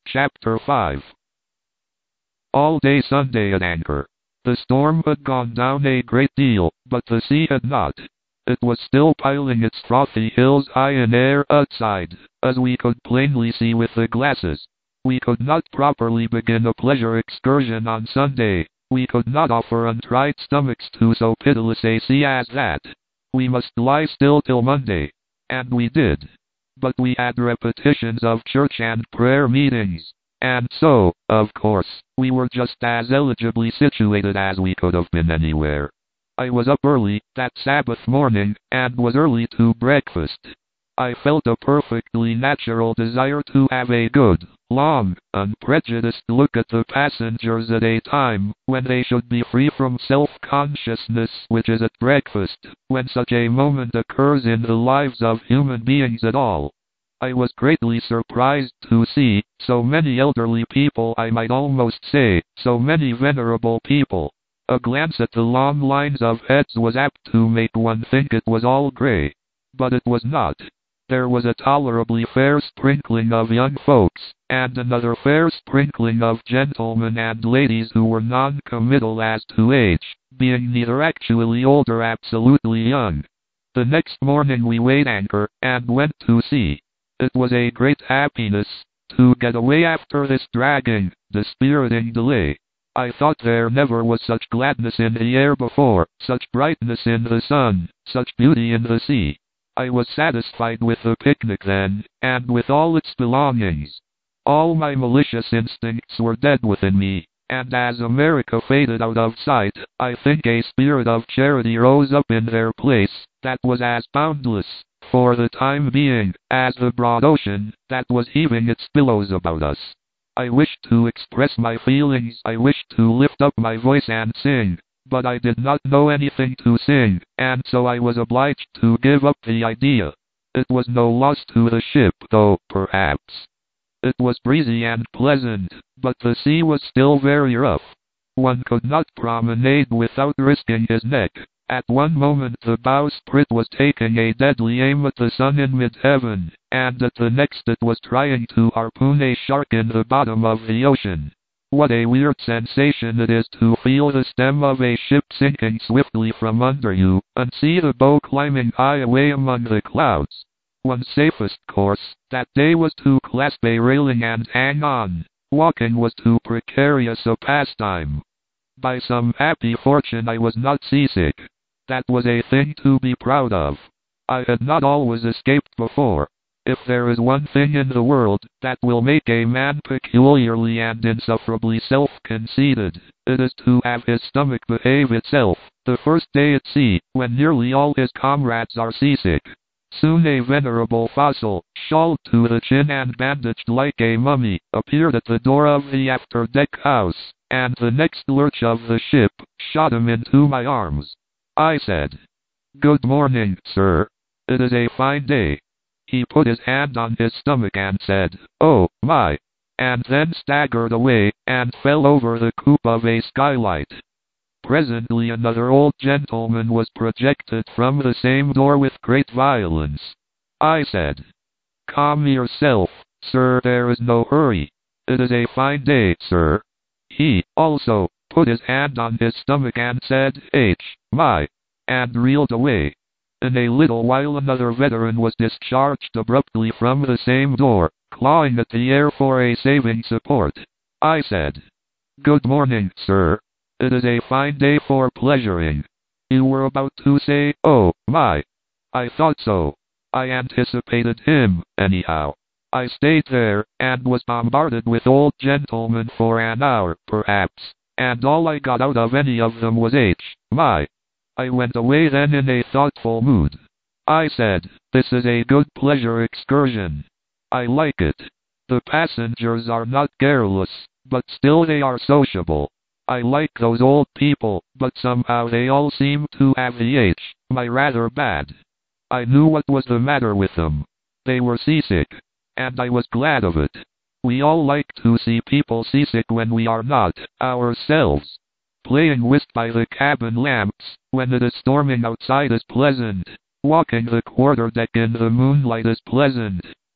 Chapter 5. All day Sunday at anchor. The storm had gone down a great deal, but the sea had not. It was still piling its frothy hills high in air outside, as we could plainly see with the glasses. We could not properly begin a pleasure excursion on Sunday. We could not offer untried stomachs to so pitiless a sea as that. We must lie still till Monday. And we did. But we had repetitions of church and prayer meetings. And so, of course, we were just as eligibly situated as we could have been anywhere. I was up early that Sabbath morning, and was early to breakfast. I felt a perfectly natural desire to have a good, long, unprejudiced look at the passengers at a time when they should be free from self-consciousness, which is at breakfast, when such a moment occurs in the lives of human beings at all. I was greatly surprised to see so many elderly people, I might almost say, so many venerable people. A glance at the long lines of heads was apt to make one think it was all grey. But it was not. There was a tolerably fair sprinkling of young folks, and another fair sprinkling of gentlemen and ladies who were non-committal as to age, being neither actually old or absolutely young. The next morning we weighed anchor, and went to sea. It was a great happiness to get away after this dragging, dispiriting delay. I thought there never was such gladness in the air before, such brightness in the sun, such beauty in the sea. I was satisfied with the picnic then, and with all its belongings. All my malicious instincts were dead within me, and as America faded out of sight, I think a spirit of charity rose up in their place, that was as boundless, for the time being, as the broad ocean, that was heaving its billows about us. I wished to express my feelings, I wished to lift up my voice and sing, but I did not know anything to sing, and so I was obliged to give up the idea. It was no loss to the ship, though, perhaps. It was breezy and pleasant, but the sea was still very rough. One could not promenade without risking his neck. At one moment the bowsprit was taking a deadly aim at the sun in mid-heaven, and at the next it was trying to harpoon a shark in the bottom of the ocean. What a weird sensation it is to feel the stem of a ship sinking swiftly from under you, and see the bow climbing high away among the clouds. One's safest course that day was to clasp a railing and hang on. Walking was too precarious a pastime. By some happy fortune I was not seasick. That was a thing to be proud of. I had not always escaped before. If there is one thing in the world that will make a man peculiarly and insufferably self-conceited, it is to have his stomach behave itself, the first day at sea, when nearly all his comrades are seasick. Soon a venerable fossil, shawled to the chin and bandaged like a mummy, appeared at the door of the after-deck house, and the next lurch of the ship shot him into my arms. I said, "Good morning, sir. It is a fine day." He put his hand on his stomach and said, "Oh, my," and then staggered away, and fell over the coop of a skylight. Presently another old gentleman was projected from the same door with great violence. I said, "Calm yourself, sir, there is no hurry. It is a fine day, sir." He, also, put his hand on his stomach and said, "My," and reeled away. In a little while another veteran was discharged abruptly from the same door, clawing at the air for a saving support. I said, "Good morning, sir. It is a fine day for pleasuring." You were about to say, "Oh, my." I thought so. I anticipated him, anyhow. I stayed there, and was bombarded with old gentlemen for an hour, perhaps, and all I got out of any of them was my. I went away then in a thoughtful mood. I said, "This is a good pleasure excursion. I like it. The passengers are not garrulous, but still they are sociable. I like those old people, but somehow they all seem to have the my rather bad." I knew what was the matter with them. They were seasick. And I was glad of it. We all like to see people seasick when we are not, ourselves. Playing whist by the cabin lamps, when it is storming outside is pleasant. Walking the quarter-deck in the moonlight is pleasant.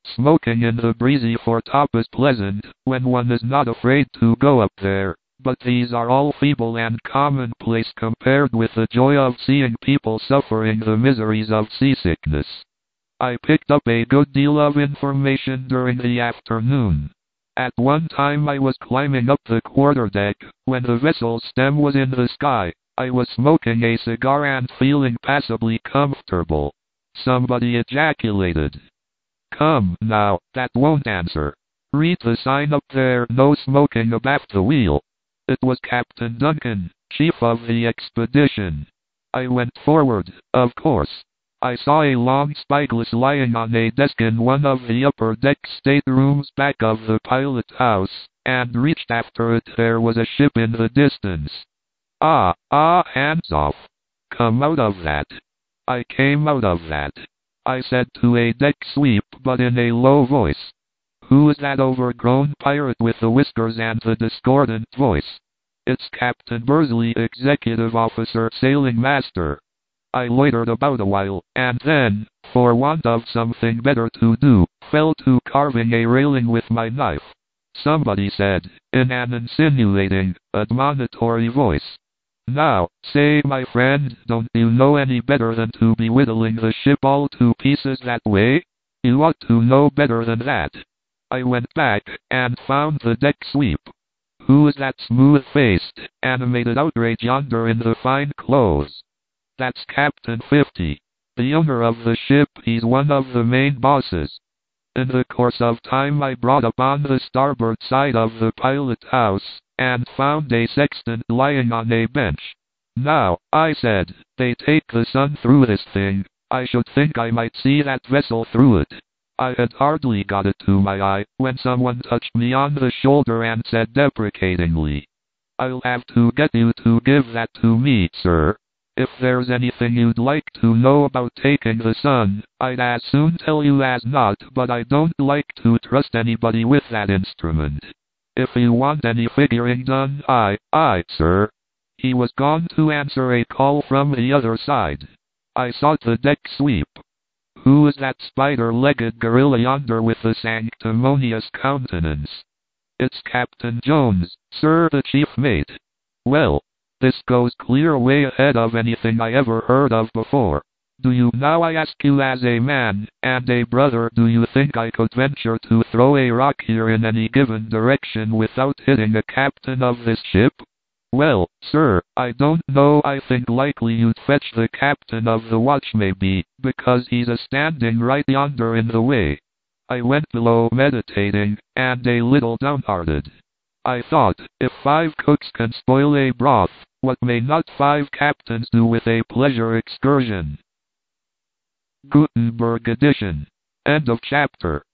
Smoking in the breezy foretop is pleasant, when one is not afraid to go up there, but these are all feeble and commonplace compared with the joy of seeing people suffering the miseries of seasickness. I picked up a good deal of information during the afternoon. At one time I was climbing up the quarterdeck, when the vessel's stem was in the sky. I was smoking a cigar and feeling passably comfortable. Somebody ejaculated. "Come, now, that won't answer. Read the sign up there, no smoking abaft the wheel." It was Captain Duncan, chief of the expedition. I went forward, of course. I saw a long spyglass lying on a desk in one of the upper deck staterooms back of the pilot house, and reached after it. There was a ship in the distance. Hands off. Come out of that. I came out of that. I said to a deck sweep, but in a low voice. "Who is that overgrown pirate with the whiskers and the discordant voice?" "It's Captain Bursley, executive officer, sailing master." I loitered about a while, and then, for want of something better to do, fell to carving a railing with my knife. Somebody said, in an insinuating, admonitory voice, "Now, say, my friend, don't you know any better than to be whittling the ship all to pieces that way? You ought to know better than that." I went back, and found the deck sweep. "Who is that smooth-faced, animated outrage yonder in the fine clothes?" "That's Captain 50, the owner of the ship. He's one of the main bosses." In the course of time I brought up on the starboard side of the pilot house, and found a sextant lying on a bench. "Now," I said, "they take the sun through this thing. I should think I might see that vessel through it." I had hardly got it to my eye, when someone touched me on the shoulder and said deprecatingly, "I'll have to get you to give that to me, sir. If there's anything you'd like to know about taking the sun, I'd as soon tell you as not, but I don't like to trust anybody with that instrument. If you want any figuring done, sir." He was gone to answer a call from the other side. I sought the deck sweep. "Who is that spider-legged gorilla yonder with the sanctimonious countenance?" "It's Captain Jones, sir, the chief mate." "Well, this goes clear way ahead of anything I ever heard of before. Do you, now I ask you as a man, and a brother, do you think I could venture to throw a rock here in any given direction without hitting the captain of this ship?" "Well, sir, I don't know. I think likely you'd fetch the captain of the watch maybe, because he's a-standing right yonder in the way." I went below meditating, and a little downhearted. I thought, if 5 cooks can spoil a broth, what may not 5 captains do with a pleasure excursion? Gutenberg edition. End of chapter.